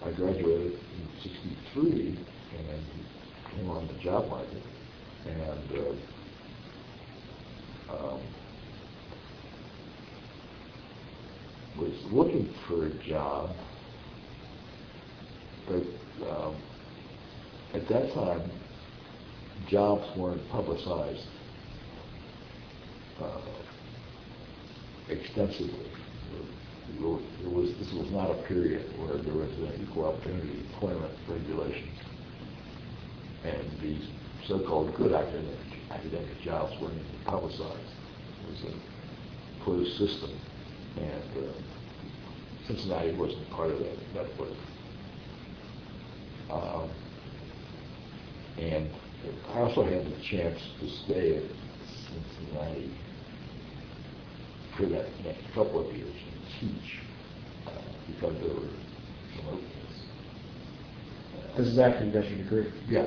I graduated in '63 and came on the job market, and was looking for a job, but at that time, jobs weren't publicized extensively. This was not a period where there was an equal opportunity employment regulations, and these so-called good academic jobs weren't even publicized. It was a closed system, and Cincinnati wasn't part of that network. And I also had the chance to stay at Cincinnati for that next couple of years and teach because there were some openings. This is after you got your degree? Yeah.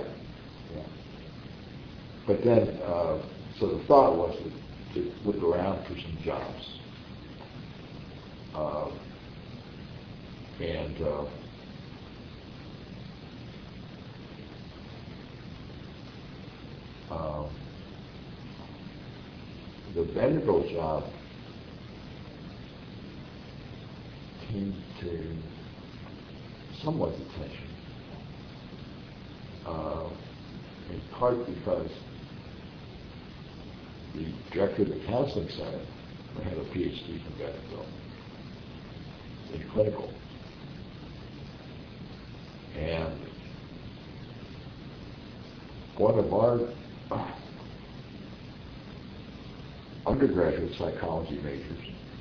But then, so the thought was to look around for some jobs. The Vanderbilt job came to someone's attention, in part because the director of the counseling center had a PhD from Vanderbilt in clinical. And one of our undergraduate psychology majors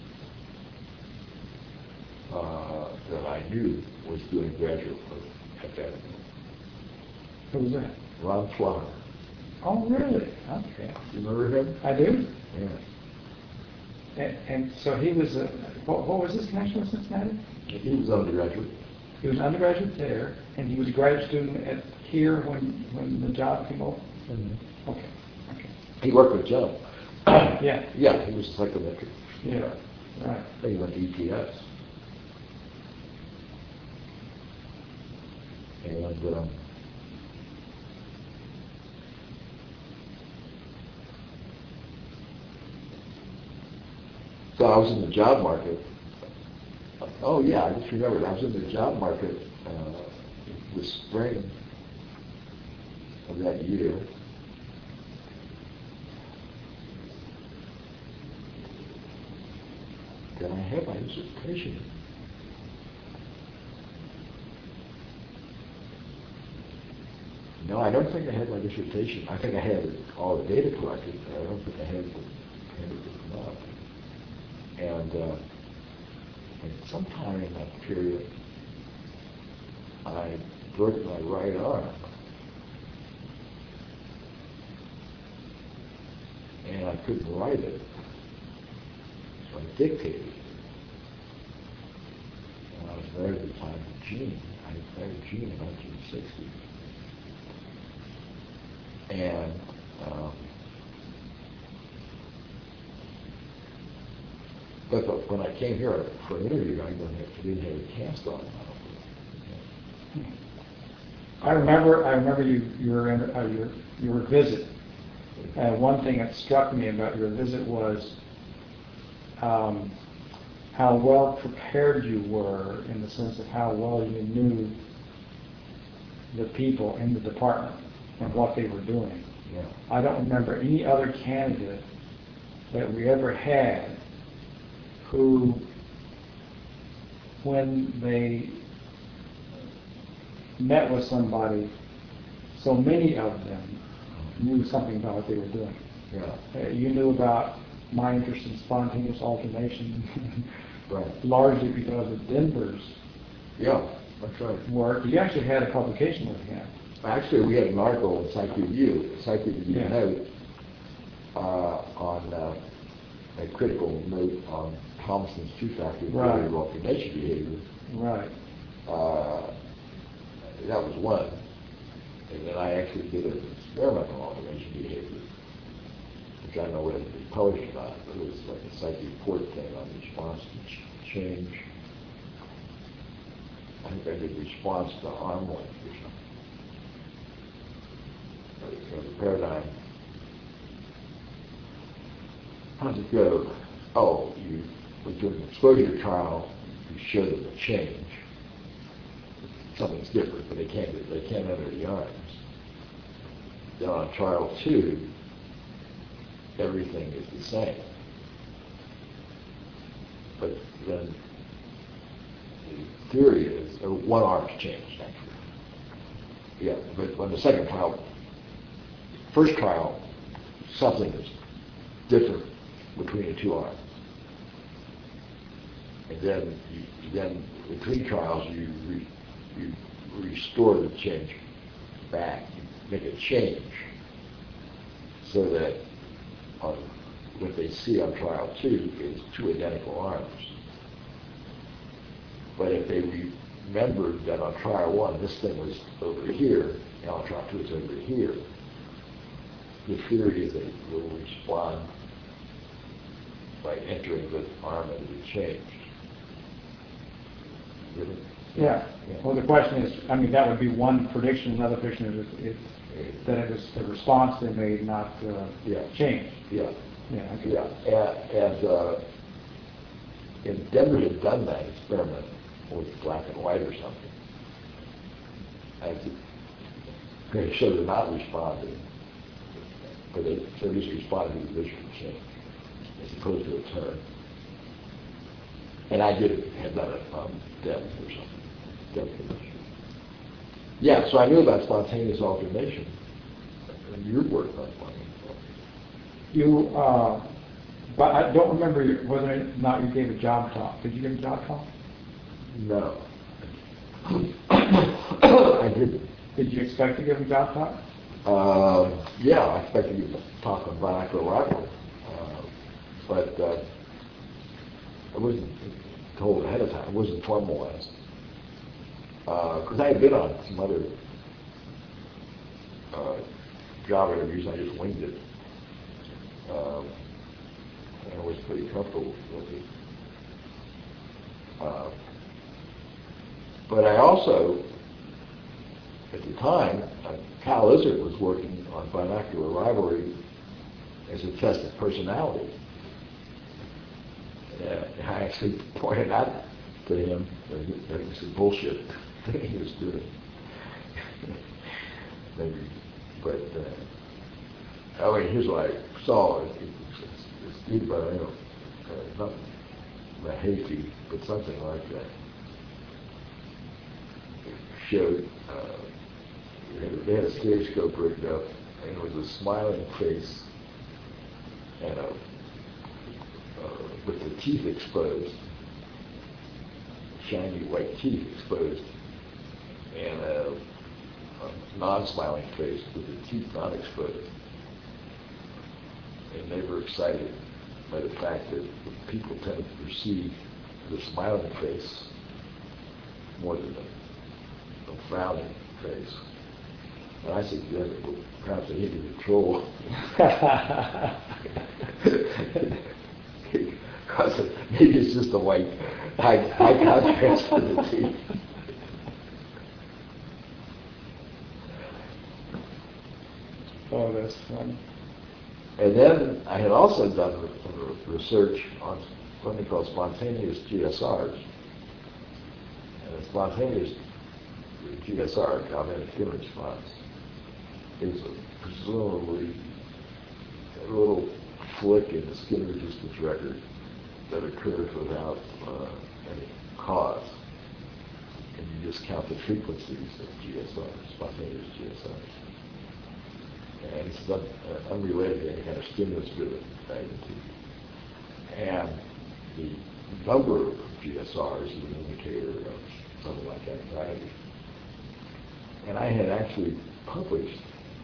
that I knew was doing graduate work at Vanderbilt. Who was that? Ron Flower. Oh, really? Okay. You remember him? I do. Yeah. And so he was what was his connection with Cincinnati? He was undergraduate. He was an undergraduate there, and he was a graduate student at here when the job came open? Mm-hmm. Okay. He worked with Joe. Yeah. Yeah, he was a psychometric. Yeah. Right. I think he went to ETS. And so I was in the job market. Oh yeah, I just remembered. I was in the job market the spring of that year. Did I have my dissertation? No, I don't think I had my dissertation. I think I had all the data collected, but I don't think I had it written up. And sometime in that period, I broke my right arm. And I couldn't write it. So I dictated. And I was married at the time to Jean. I married Jean in 1960. And but when I came here for an interview, I didn't have a cast on. I remember your visit. And one thing that struck me about your visit was how well prepared you were, in the sense of how well you knew the people in the department and what they were doing. Yeah. I don't remember any other candidate that we ever had who, when they met with somebody, so many of them knew something about what they were doing. Yeah. You knew about my interest in spontaneous alternation, Right. largely because of Denver's Yeah, that's right. work. You actually had a publication with him. Actually, we had an article in Psych Review Yeah. note on a critical note on Thompson's two-factor theory of alternation behavior. Right. That was one. And then I actually did an experimental alternation behavior, which I don't know whether to be published or not, but it was like a psych report thing on response to change. I contemplated response to arm length or something. So the paradigm, how's it go? Oh, you with doing an exposure trial, you show them a change. Something's different, but they can't enter the arms. Then on trial 2, everything is the same. But then the theory is one arm's changed, actually. Yeah, but when the second trial, first trial, something is different between the two arms. And then between trials, you restore the change back, you make a change so that what they see on trial 2 is 2 identical arms. But if they remembered that on trial 1 this thing was over here, and on trial 2 it's over here, the theory is they will respond by entering the arm into the change. Really? Yeah. Well, the question is, I mean, that would be one prediction. Another prediction is that it was the response they made, not change. Yeah. Yeah. Okay. Yeah. And Denver had done that experiment with black and white or something. They showed they're not responding, but they're just responding to the visual change as opposed to a turn. And I had done it on depth or something. Yeah, so I knew about spontaneous alternation and your work on spontaneous alternation. But I don't remember whether or not you gave a job talk. Did you give a job talk? No. I didn't. Did you expect to give a job talk? Yeah, I expected to give a talk on binocular rivalry. But I wasn't told ahead of time. It wasn't formalized. Because I had been on some other job interviews, I just winged it. And I was pretty comfortable with it. But I also, at the time, Cal Izzard was working on binocular rivalry as a test of personality. I actually pointed out to him that it was a bullshit thing he was doing. But I mean, here's what I saw. It's deep, but I know, not the hayseed, but something like that. It showed, they had a stage scope rigged up, and it was a smiling face and with the teeth exposed, shiny white teeth exposed, and a non-smiling face with the teeth not exposed. And they were excited by the fact that people tend to perceive the smiling face more than the frowning face. And I suggested, well, perhaps they need to control. Because maybe it's just a white, high contrast to the teeth. Oh, that's funny. And then I had also done research on something called spontaneous GSRs. And a spontaneous GSR, cognitive skin response, is presumably a little flick in the skin resistance record that occurs without any cause. And you just count the frequencies of GSRs, spontaneous GSRs. And it's unrelated to any kind of stimulus-driven magnitude. And the number of GSRs is an indicator of something like anxiety. And I had actually published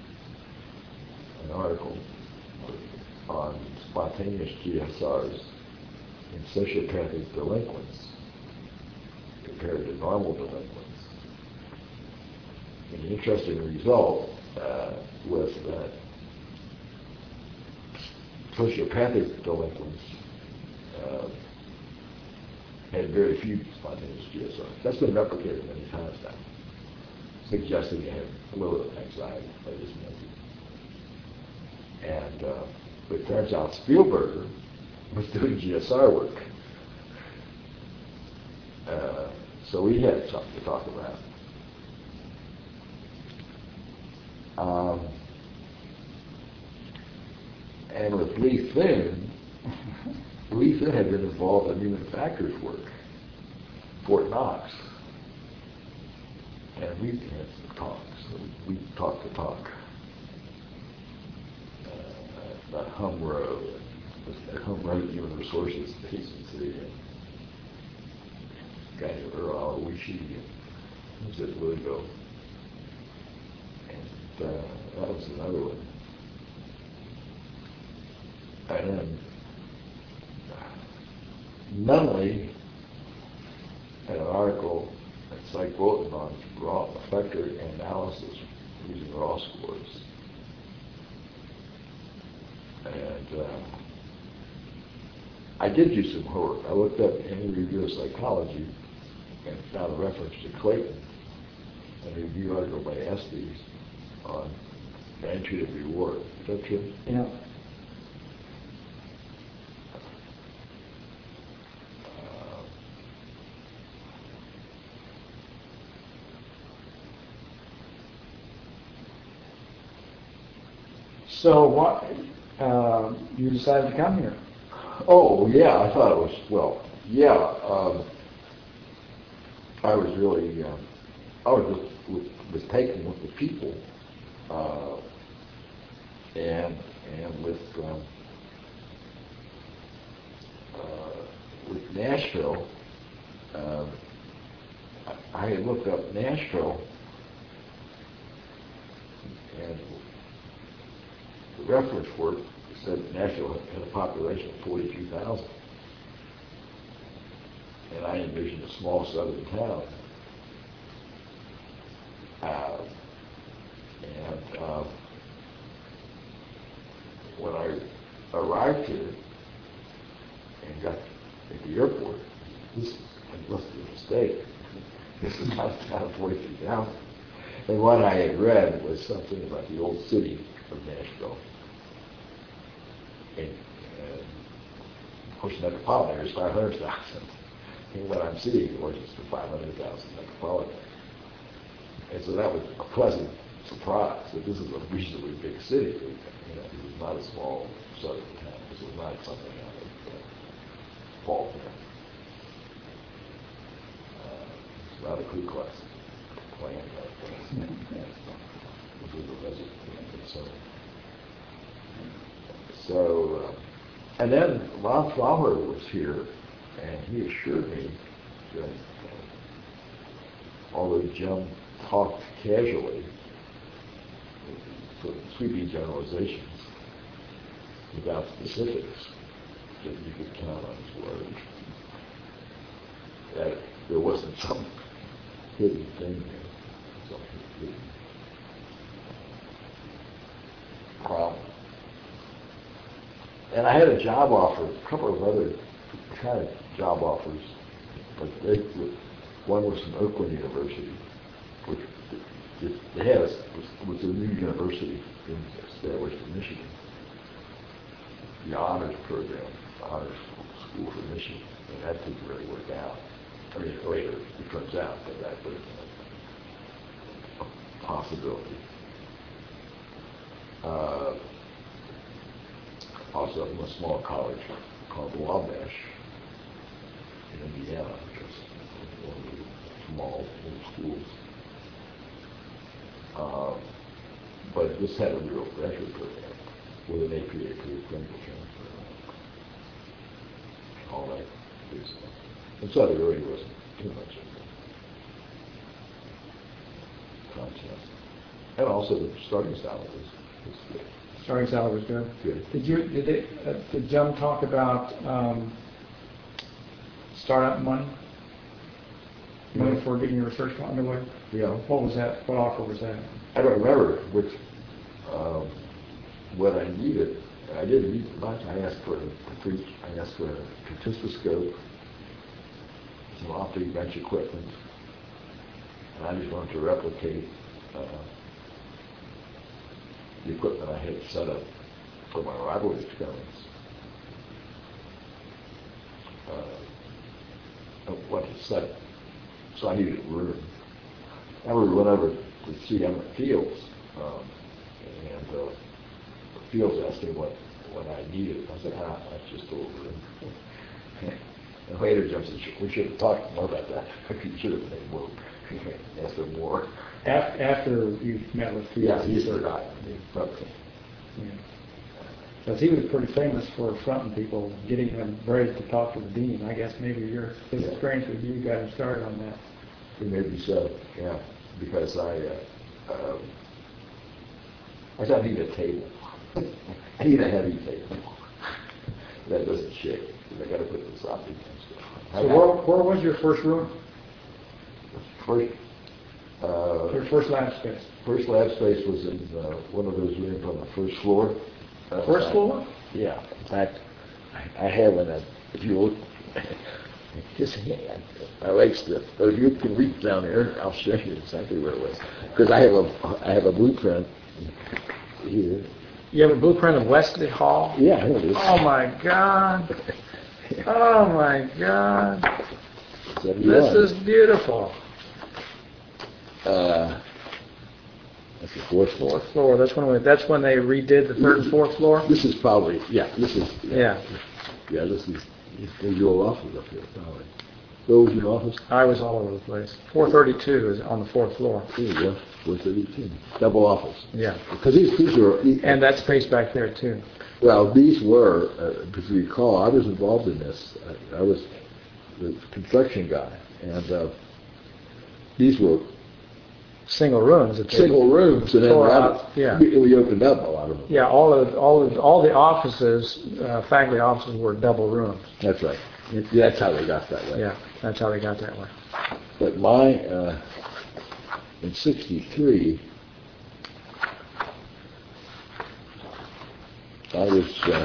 an article on spontaneous GSRs in sociopathic delinquents compared to normal delinquents. And the interesting result was that sociopathic delinquents had very few spontaneous GSR. That's been replicated many times now, suggesting you had a little anxiety by this method. And it turns out Spielberger was doing GSR work. So we had something to talk about. And with Lee Finn, Lee Finn had been involved in human factors work, Fort Knox. And we had some talks. We talked the talk. About Humro, Humro Human Resources Agency, and a guy named Earl Wishy, and was at Louisville. And that was another one. And then Nunley had an article at Psych Bulletin on raw effector analysis using raw scores. And I did do some homework. I looked up any review of psychology and found a reference to Clayton, a review article by Estes on untreated reward. Is that true? Yeah. So what, you decided to come here? Oh, yeah, I thought it was, well, yeah, I was really, I was taken with the people, and with Nashville, I had looked up Nashville, and the reference work said Nashville had a population of 42,000. And I envisioned a small southern town. When I arrived here and got at the airport, this must be a mistake. This is not a town of 42,000. And what I had read was something about the old city of Nashville. And of course, metropolitan area is 500,000. And what I'm seeing, of course, is the 500,000 metropolitan. And so that was a pleasant surprise that this is a reasonably big city. You know, it was not a small southern town. This was not something out of Baltimore. It's not a Ku Klux Klan like this was a resident. So, and then Ron Flower was here, and he assured me that although Jim talked casually, sort of sweeping generalizations without specifics, that you could count on his word, that there wasn't some hidden thing there, some hidden problem. And I had a job offer, a couple of other kind of job offers, but one was from Oakland University, which they had was a new university established in Michigan, the honors program, the honors school for Michigan, and that didn't really work out. I mean, later it turns out that that was a possibility. Also from a small college called Wabash in Indiana, which is one of the small little schools. But this had a real graduate program with an APA approved clinical training program. All that good stuff. And so there really wasn't too much of the contest. And also the starting salary was good. Starting salary was good. Good. Did Jim talk about startup money? Money for getting your research underway? Yeah. What was that? What offer was that? I don't remember what I needed. I didn't need much. I asked for a stethoscope some off-the bench equipment, and I just wanted to replicate the equipment I had set up for my rivalry experiments. What to set up. So I needed room. I went over to see Emmett Fields, and Fields asked me what I needed. I said, that's just a little room. And later Jim said, we should have talked more about that. We should have made more. Asked him more. After you met with Fields? Yeah, he said, okay. Because he was pretty famous for fronting people, getting them ready to talk to the dean. I guess maybe his experience with you got him started on that. Maybe so, yeah. Because I said I need a table. I need a heavy table that doesn't shake. I got to put this up against it. So where was your first room? Your first lab space? First lab space was in one of those rooms on the first floor. First floor? Yeah. In fact, I have one. If you look, his hand, my leg's stiff. But if you can reach down there, I'll show you exactly where it was. Because I have a blueprint here. You have a blueprint of Wesley Hall? Yeah, here it is. Oh my God! Oh my God! 71. This is beautiful. That's the fourth floor. Fourth floor. That's when they redid the third and fourth floor. This is probably This is Yeah. This is your office up here probably. Where was your office? I was all over the place. 432 is on the fourth floor. Here you go. 432. Double office. Yeah. Because these were. And that space back there too. Well, these were. If you recall, I was involved in this. I was the construction guy, and these were single rooms. Single rooms, and then we opened up a lot of them. Yeah, all the offices, faculty offices were double rooms. That's right. That's how they got that way. Yeah, that's how they got that way. But in '63, I was.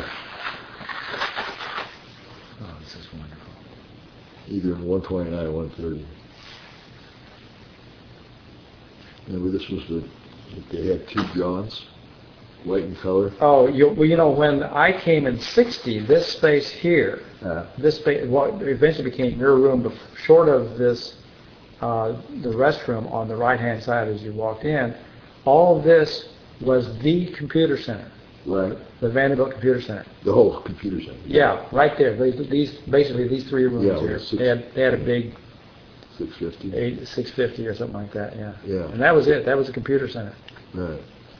This is wonderful. Either in 129 or 130. Remember, this was they had two Johns, white in color. Oh, when I came in '60, this space here, this space, what eventually became your room, short of this, the restroom on the right-hand side as you walked in, all of this was the computer center. Right. The Vanderbilt Computer Center. The whole computer center. Yeah, right there. These three rooms here. They had a big 650. 650 or something like that. Yeah. Yeah. And that was it. That was the computer center. Right.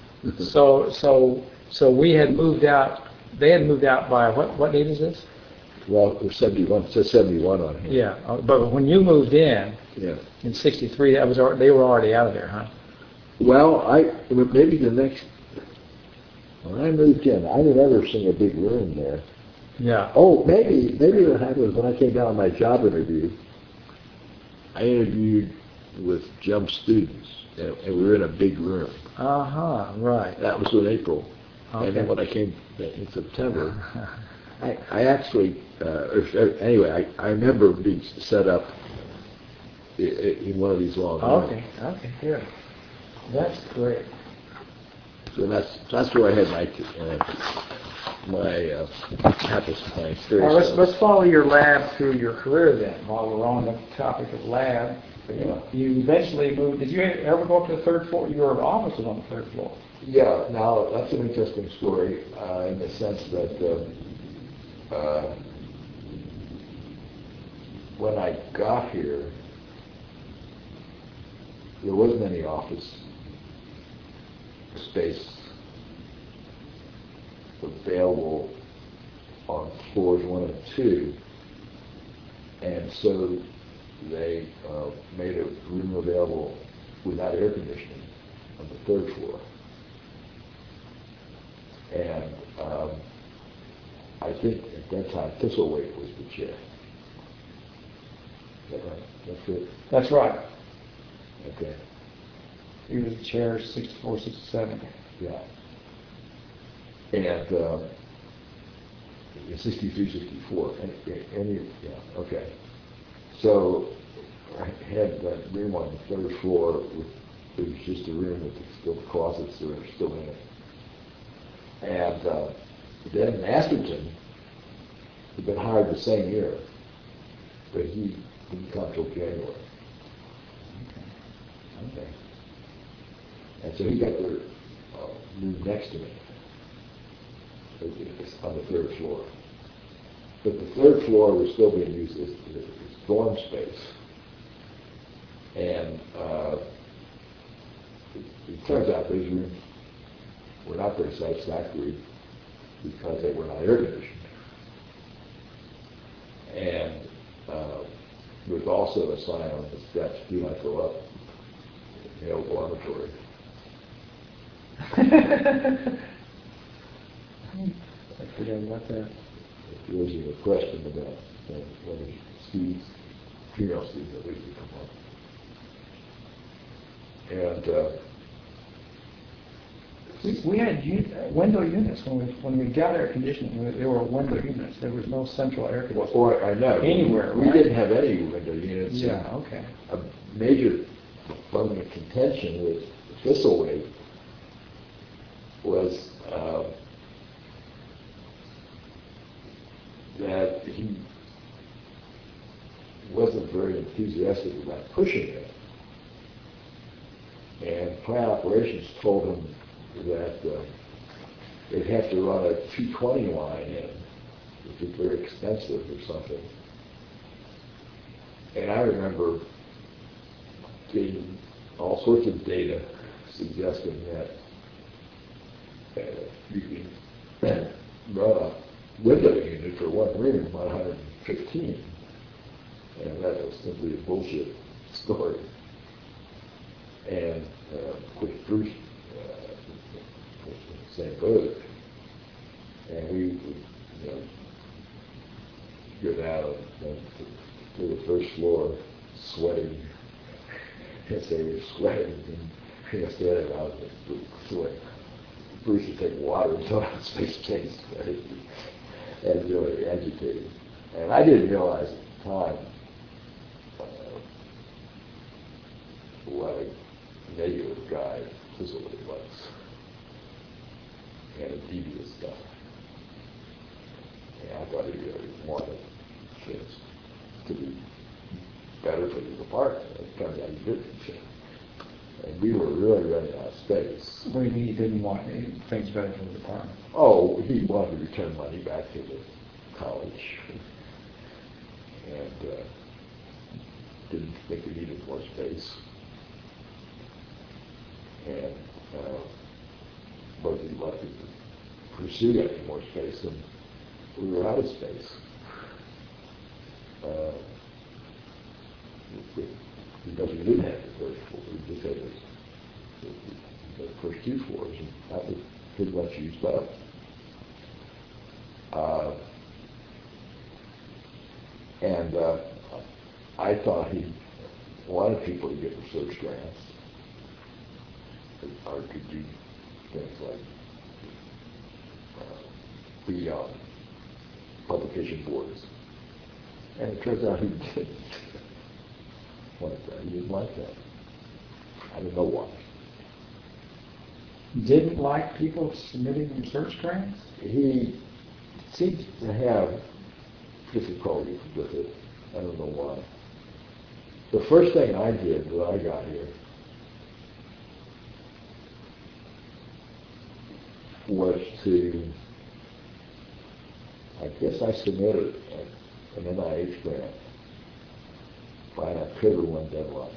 So we had moved out. They had moved out by what date is this? Well, it was 71. It says 71 on here. Yeah, but when you moved in in '63, they were already out of there, huh? Well, maybe the next. When I moved in, I remember seeing a big room there. Yeah. Oh, maybe what happened was when I came down on my job interview, I interviewed with JUMP students, and we were in a big room. Right. That was in April. Okay. And then when I came in September, I actually, anyway, I remember being set up in one of these long rooms. Okay, good. That's great. So that's where I had my campus playing. Now let's follow your lab through your career then. While we're on the topic of lab, you eventually moved. Did you ever go up to the third floor? Your office was on the third floor. Yeah. Now that's an interesting story in the sense that when I got here, there wasn't any office space available on floors 1 and 2, and so they made a room available without air conditioning on the third floor. And I think at that time Thistlethwaite was the chair. Is that right? That's it? That's right. Okay. He was the chair 64, 67. Yeah. And 63, 64. Okay. So I had that room on the third floor. It was just a room with still closets that were still in it. And then Masterton had been hired the same year, but he didn't come till January. Okay. And so he got the room next to me. It's on the third floor. But the third floor was still being used as dorm space. And it turns out those rooms were not very satisfactory because they were not air conditioned. And there was also a sign on the steps, do not go up, male dormitory. I forget about that. If there was a question about whether students, female students at least, would come up. And we had window units when we got air conditioning. There were window units. There was no central air conditioning. Or I know anywhere. We didn't have any window units. Yeah. Okay. A major bone of contention with Thistlewaite was that he wasn't very enthusiastic about pushing it. And plant operations told him that they'd have to run a 220 line in, which is very expensive or something. And I remember getting all sorts of data suggesting that you can run a window unit for one room on 115. And that was simply a bullshit story. And with Bruce, same boat, and we get out to the first floor, sweating. Yes, they were sweating, and standing out the sweat. Bruce would take water until his face changed, and really agitated. And I didn't realize at the time what a negative guy Thistlewaite was, and a devious guy. And I thought he really wanted things to be better for the department. It turns out he didn't. And we were really running out of space. What do you mean he didn't want things better for the department? Oh, he wanted to return money back to the college. And didn't think we needed more space. And wasn't elected to pursue any more space, and we were out of space. Because we didn't have the first floor, we just had the first two floors, and that was pretty much used up. And I thought he wanted people to get research grants, or to do things like be on publication boards. And it turns out he didn't want that. He didn't like that. I don't know why. Didn't like people submitting research grants? He seemed to have difficulty with it. I don't know why. The first thing I did when I got here was to, I guess I submitted an NIH grant by an October 1 deadline.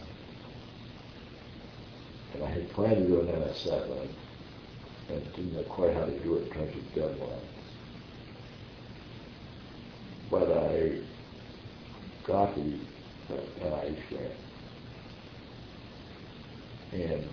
And I had planned to do an NS7 and didn't know quite how to do it in terms of deadlines. But I got the NIH grant. And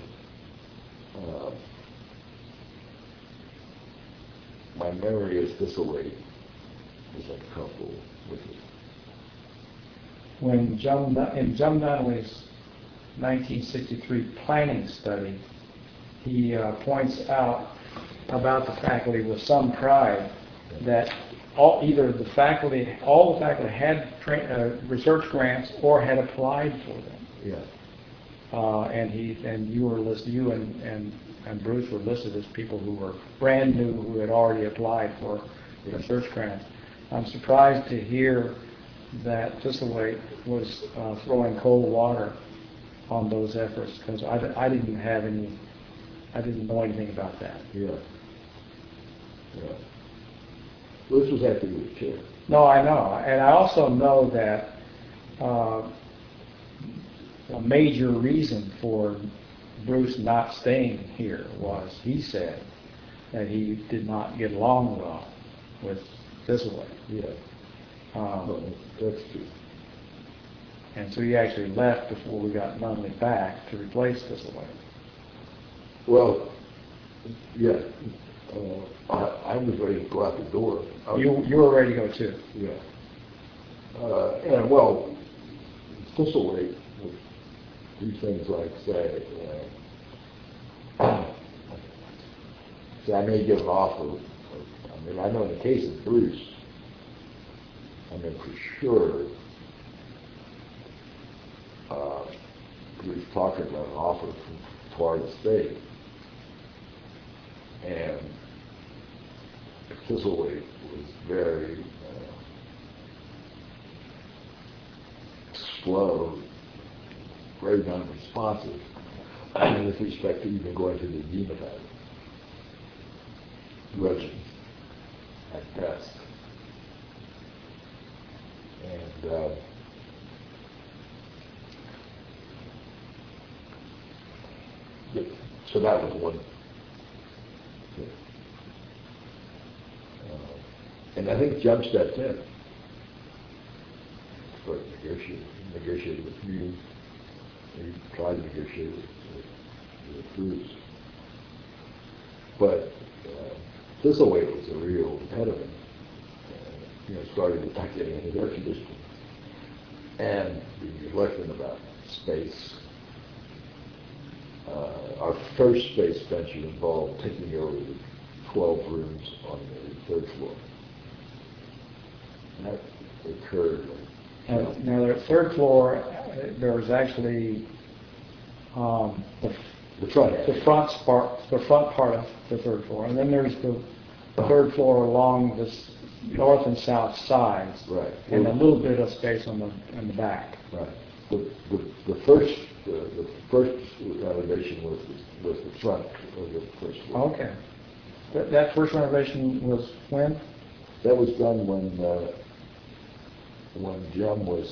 my memory is Thistlewaite was uncomfortable with it. When in Jum Nunnally's 1963 planning study, he points out about the faculty with some pride that either the faculty, all the faculty had research grants or had applied for them. Yeah. And you were listed, you and Bruce were listed as people who were brand new, who had already applied for research grants. I'm surprised to hear that Thistlewaite was throwing cold water on those efforts, because I didn't know anything about that. Yeah. Yeah. Well, this was after you were chair. No, I know. And I also know that a major reason for Bruce not staying here was, he said, that he did not get along well with Thistlewaite. Yeah. That's true. And so he actually left before we got Nunley back to replace Thistlewaite. Well, yeah. I was ready to go out the door. You were ready to go too. Yeah. And well, Thistlewaite would do things like say, I may give an offer. I mean, I know in the case of Bruce, I mean for sure, he was talking about an offer from Florida State, and Thistlewaite was very slow, very non-responsive with respect to even going to the dean about it. Grudging at best. And so that was one. And I think Jim stepped in for negotiated with me. He tried to negotiate with Bruce. But Thistlewaite was a real impediment. Started attacking into their tradition. And the election about space. Our first space venture involved taking over the 12 rooms on the 3rd floor. And that occurred. Now, the 3rd floor, there was actually the front part of the 3rd floor, and then there's the 3rd floor along this north and south sides, right, and a little bit of space on the back. Right. The first renovation was the front of the 1st floor. Okay. That first renovation was when? That was done when Jim was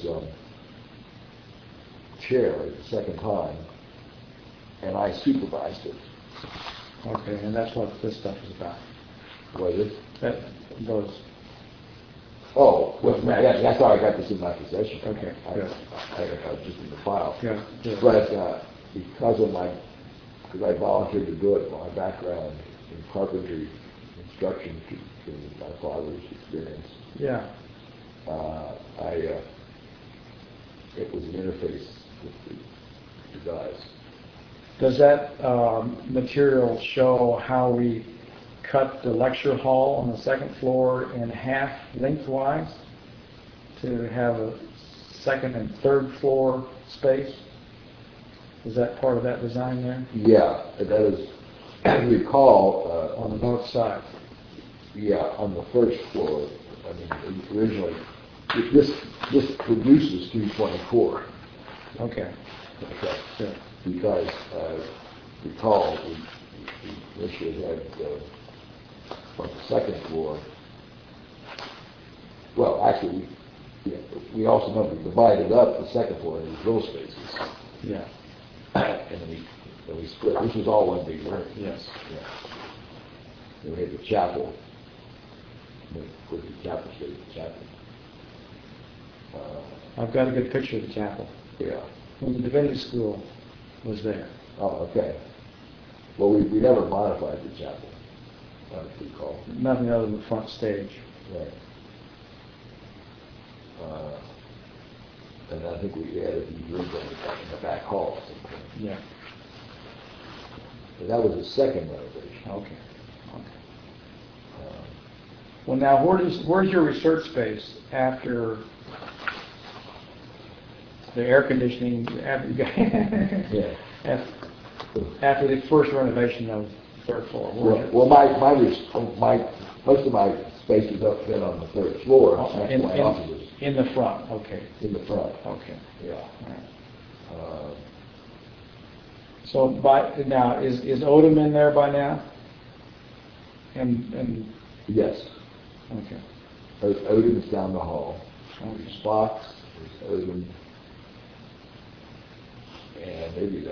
chair the second time, and I supervised it. Okay, and that's what this stuff is about. Was it? Those. Oh, well, that's how I got this in my possession. Okay, good. I was just in the file. Yeah, good. But because I volunteered to do it, my background in carpentry instruction to my father's experience. Yeah. It was an interface with the guys. Does that material show how we cut the lecture hall on the 2nd floor in half lengthwise to have a 2nd and 3rd floor space? Is that part of that design there? Yeah, that is. As you recall, on the north side. Yeah, on the 1st floor. I mean, originally, this produces 324. Okay. Okay. Good. Because recall we initially had on the 2nd floor. Well, actually, we also know we divided up the 2nd floor into little spaces. Yeah. And then we split. This was all one big room. Yes. Yeah. Then we had the chapel. Put the chapel stayed the chapel. I've got a good picture of the chapel. Yeah. When the divinity school was there. Oh, okay. Well, we never modified the chapel, I recall. Nothing other than the front stage. Right. And I think we added these rooms in the back hall. Yeah. And that was the second renovation. Okay. Well, now, where's your research space after the air conditioning, after you got, Yeah. after the first renovation of the third floor? Well, most of my space is up then on the third floor. That's my offices. In the front, okay. In the front. Okay. Yeah. All right. So now, is Odom in there by now? And Yes. okay. Odom is down the hall. There's Fox, there's Odom, and maybe